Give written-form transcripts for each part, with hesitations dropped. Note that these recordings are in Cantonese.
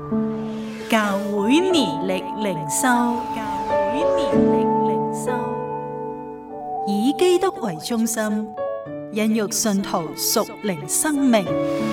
教會年曆靈修，以基督為中心，孕育信徒屬靈生命。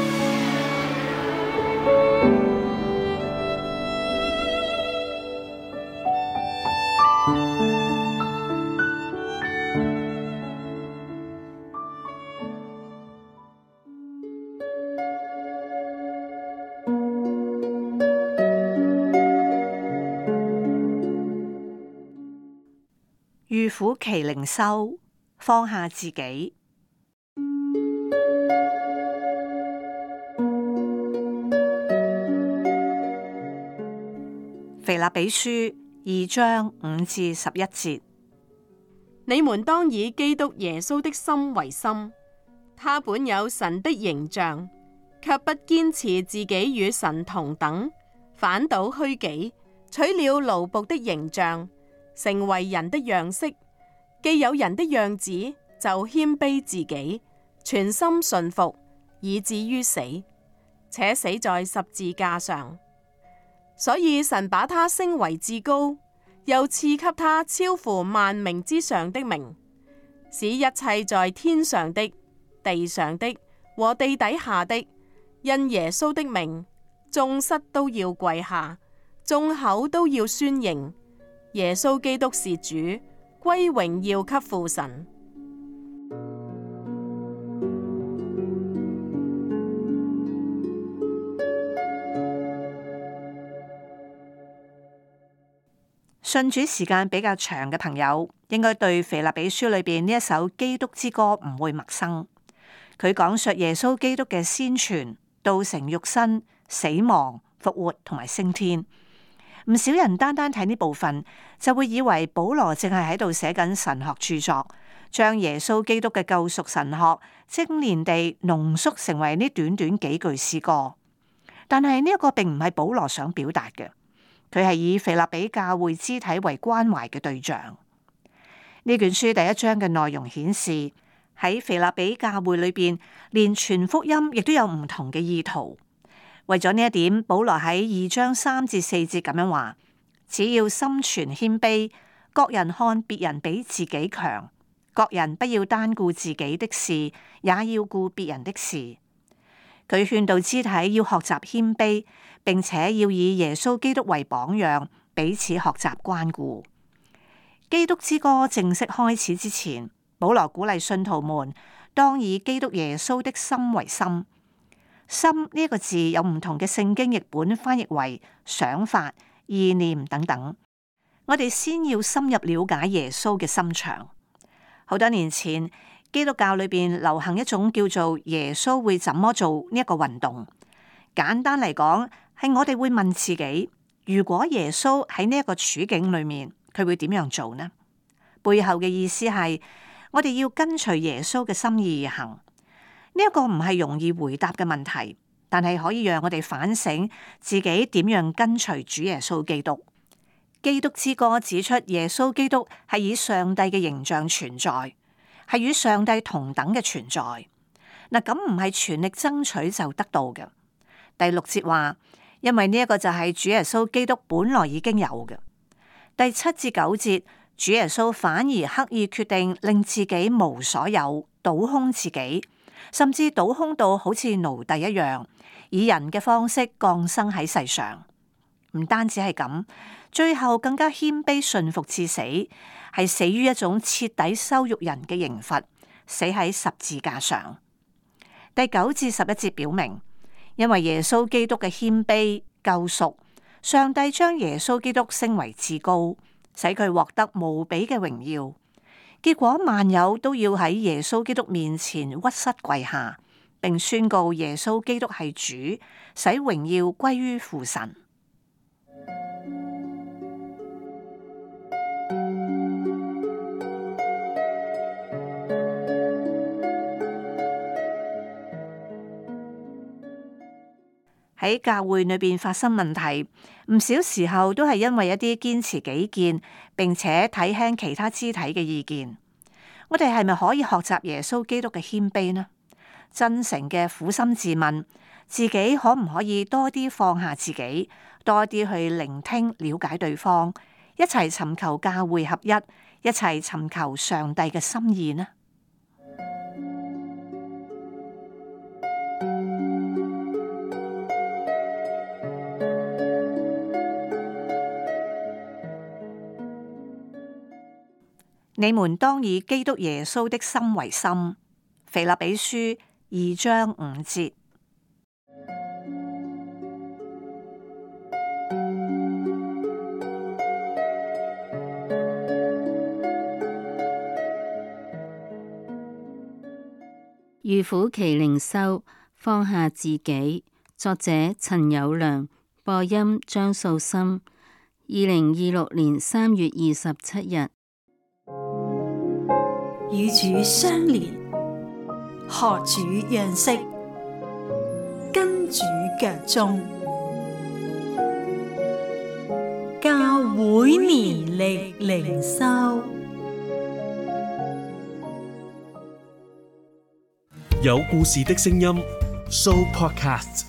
預苦期靈修，放下自己。腓立比書2章5至11節： 你們當以基督耶穌的心為心，他本有神的形象，卻不堅持自己與神同等，反倒虛己，取了奴僕的形象，成為人的樣式。既有人的樣子，就謙卑自己，全心順服，以至於死，且死在十字架上。所以神把他升為至高，又賜給他超乎萬名之上的名，使一切在天上的、地上的和地底下的，因耶穌的名，眾膝都要跪下，眾口都要宣認，耶穌基督是主，歸榮耀給父神。 信主時間比較長嘅朋友，應該對腓立比書裏邊呢一首基督之歌唔會陌生。佢講述耶穌基督嘅先傳、道成肉身、死亡、復活同埋升天。唔少人單單睇呢部分，就會以為保羅淨係喺度寫緊神學著作，將耶穌基督嘅救贖神學精煉地濃縮成為呢短短幾句詩歌。但係呢一個並唔係保羅想表達嘅。佢係以腓立比教會肢體為關懷嘅對象。呢卷書第1章嘅內容顯示，喺腓立比教會裏邊，連傳福音亦都有唔同嘅意圖。為咗呢一點，保羅喺2章3至4節咁樣話：只要心存謙卑，各人看別人比自己強，各人不要單顧自己的事，也要顧別人的事。佢勸導肢體要學習謙卑，並且要以耶穌基督為榜樣，彼此學習關顧。基督之歌正式開始之前，保羅鼓勵信徒們當以基督耶穌的心為心。心呢個字有唔同嘅聖經譯本翻譯為想法、意念等等。我哋先要深入了解耶穌嘅心腸。好多年前，基督教裏邊流行一種叫做耶穌會怎麼做呢一個運動。簡單嚟講，係我哋會問自己：如果耶穌喺呢一個處境裏面，佢會點樣做呢？背後嘅意思係，我哋要跟隨耶穌嘅心意而行。呢一個唔係容易回答嘅問題，但係可以讓我哋反省自己點樣跟隨主耶穌基督。基督之歌指出耶穌基督係以上帝嘅形象存在，係與上帝同等嘅存在。嗱，咁唔係全力爭取就得到嘅。第6節話，因為呢一個就係主耶穌基督本來已經有嘅。第7至9節，主耶穌反而刻意決定令自己無所有，倒空自己，甚至倒空到好似奴隸一樣，以人嘅方式降生喺世上。唔單止係咁，最後更加謙卑順服至死，係死於一種徹底羞辱人嘅刑罰，死喺十字架上。第9至11節表明，因為耶穌基督嘅謙卑救贖，上帝將耶穌基督升為至高，使佢獲得無比嘅榮耀。結果萬有都要喺耶穌基督面前屈膝跪下，並宣告耶穌基督係主，使榮耀歸於父神。喺教會裏邊發生問題，唔少時候都係因為一啲堅持己見，並且睇輕其他肢體嘅意見。我哋係咪可以學習耶穌基督嘅謙卑呢？真誠嘅苦心自問， 自己可唔可以多啲放下自己，多啲去聆聽、了解對方，一齊尋求教會合一，一齊尋求上帝嘅心意呢？你們當以基督耶穌的心為心。腓立比書2章5節。 預苦其靈修，放下自己。作者陳友良，播音張素心。2026年3月27日。 與主相連，學主樣式，跟主腳蹤，教會年曆靈修， 有故事的聲音 Show Podcast。